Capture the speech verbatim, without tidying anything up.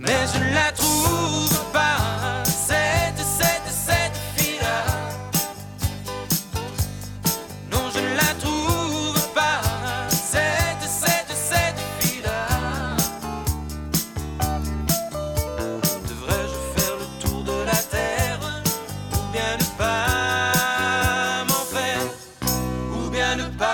mais je ne la trouve pas, cette, cette, cette fille-là. Non, je ne la trouve pas, cette, cette, cette fille-là. Devrais-je faire le tour de la terre, ou bien ne pas m'en faire, ou bien ne pas